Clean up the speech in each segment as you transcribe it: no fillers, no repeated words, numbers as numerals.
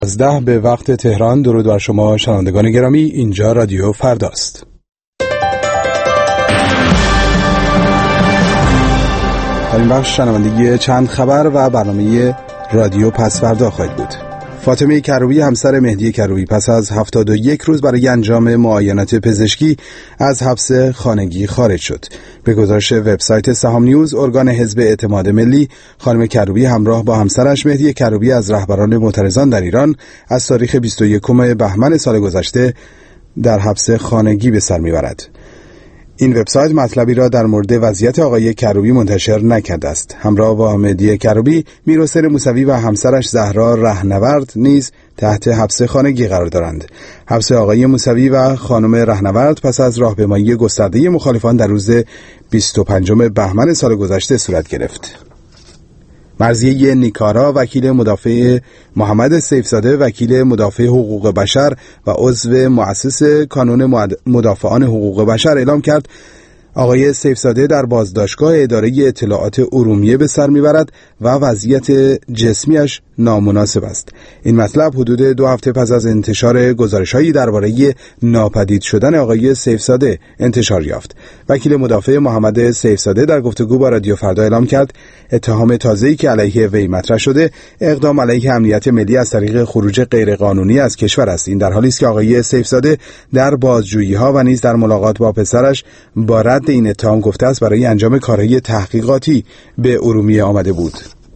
10 به وقت تهران. درود بر شما شنوندگان گرامی، اینجا رادیو فرداست. در این بخش شنوندگی چند خبر و برنامه رادیو پس فردا خواهید بود. فاطمه کروبی همسر مهدی کروبی پس از 71 روز برای انجام معاینات پزشکی از حبس خانگی خارج شد. به گزارش وبسایت سهام نیوز، ارگان حزب اعتماد ملی، خانم کروبی همراه با همسرش مهدی کروبی از رهبران معترضان در ایران از تاریخ 21 بهمن سال گذشته در حبس خانگی به سر میبرد. این وبسایت مطلبی را در مورد وضعیت آقای کروبی منتشر نکرده است. همراه با مهدی کروبی، میرحسین موسوی و همسرش زهرا رهنورد نیز تحت حبس خانگی قرار دارند. حبس آقای موسوی و خانم رهنورد پس از راهپیمایی گسترده مخالفان در روز 25 بهمن سال گذشته صورت گرفت. مرضیه نیکارا، وکیل مدافع محمد سیفزاده، وکیل مدافع حقوق بشر و عضو مؤسس کانون مدافعان حقوق بشر اعلام کرد آقای سیفزاده در بازداشتگاه اداره اطلاعات ارومیه به سر میبرد و وضعیت جسمیش نامناسب است. این مطلب حدود 2 هفته پس از انتشار گزارش‌هایی درباره ناپدید شدن آقای سیفزاده انتشار یافت. وکیل مدافع محمد سیفزاده در گفتگو با رادیو فردا اعلام کرد اتهام تازه‌ای که علیه وی مطرح شده اقدام علیه امنیت ملی از طریق خروج غیرقانونی از کشور است. این در حالی است که آقای سیفزاده در بازجویی‌ها و نیز در ملاقات با پسرش با رد این اتهام گفته است برای انجام کارهای تحقیقاتی به ارومیه آمده بود.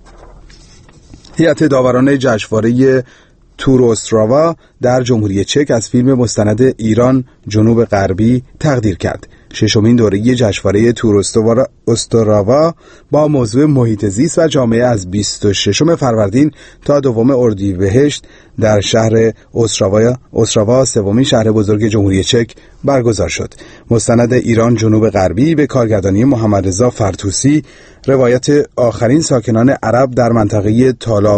هیئت داوران جشنواره تور استراوا در جمهوری چک از فیلم مستند ایران جنوب غربی تقدیر کرد. ششمین دوره جشنواره تور استراوا با موضوع محیط زیست و جامعه از 26 فروردین تا 2 اردیبهشت در شهر استراوا، سومین شهر بزرگ جمهوری چک برگزار شد. مستند ایران جنوب غربی به کارگردانی محمد رضا فرتوسی روایت آخرین ساکنان عرب در منطقه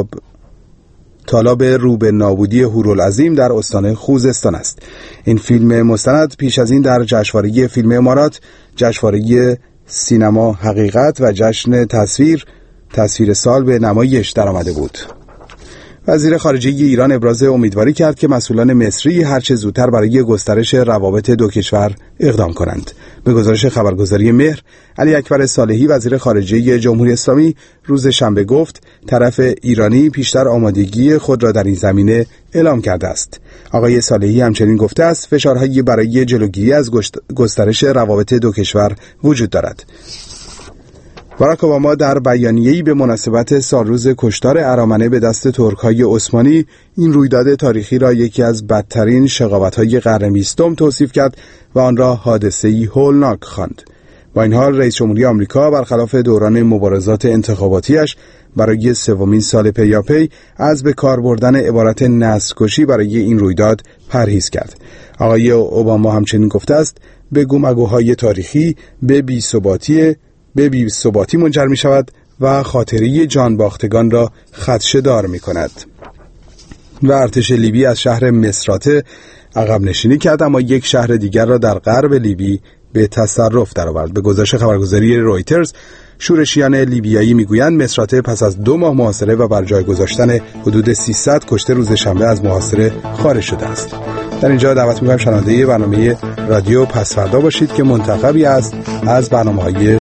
طالاب رو به نابودی هورالعظیم در استان خوزستان است. این فیلم مستند پیش از این در جشنواره فیلم امارات، جشنواره سینما حقیقت و جشن تصویر سال به نمایش درآمده بود. وزیر خارجه ایران ابراز امیدواری کرد که مسئولان مصری هرچه زودتر برای گسترش روابط دو کشور اقدام کنند. به گزارش خبرگزاری مهر، علی اکبر صالحی وزیر خارجه جمهوری اسلامی روز شنبه گفت طرف ایرانی پیشتر آمادگی خود را در این زمینه اعلام کرده است. آقای صالحی همچنین گفته است فشارهایی برای جلوگیری از گسترش روابط دو کشور وجود دارد. باراک اوباما در بیانیه‌ای به مناسبت سالروز کشتار ارامنه به دست ترک‌های عثمانی این رویداد تاریخی را یکی از بدترین شقاوت‌های قرن 20 توصیف کرد و آن را حادثه‌ای هولناک خواند. با این حال رئیس جمهوری آمریکا برخلاف دوران مبارزات انتخاباتیش برای 3مین سال پیاپی از به کار بردن عبارت نسل‌کشی برای این رویداد پرهیز کرد. آقای اوباما همچنین گفته است به گومگوهای تاریخی به بی‌ثباتی منجر می شود و خاطره جانباختگان را خدشه‌دار می کند. و ارتش لیبی از شهر مصراته عقب نشینی کرد، اما یک شهر دیگر را در غرب لیبی به تصرف درآورد. به گزارش خبرگزاری رویترز، شورشیان لیبیایی میگویند مصراته پس از 2 ماه محاصره و بر جای گذاشتن حدود 300 کشته روز شنبه از محاصره خارج شده است. در اینجا دعوت می‌کنم شنونده برنامه رادیو پس فردا باشید که منتخبی است از برنامه‌های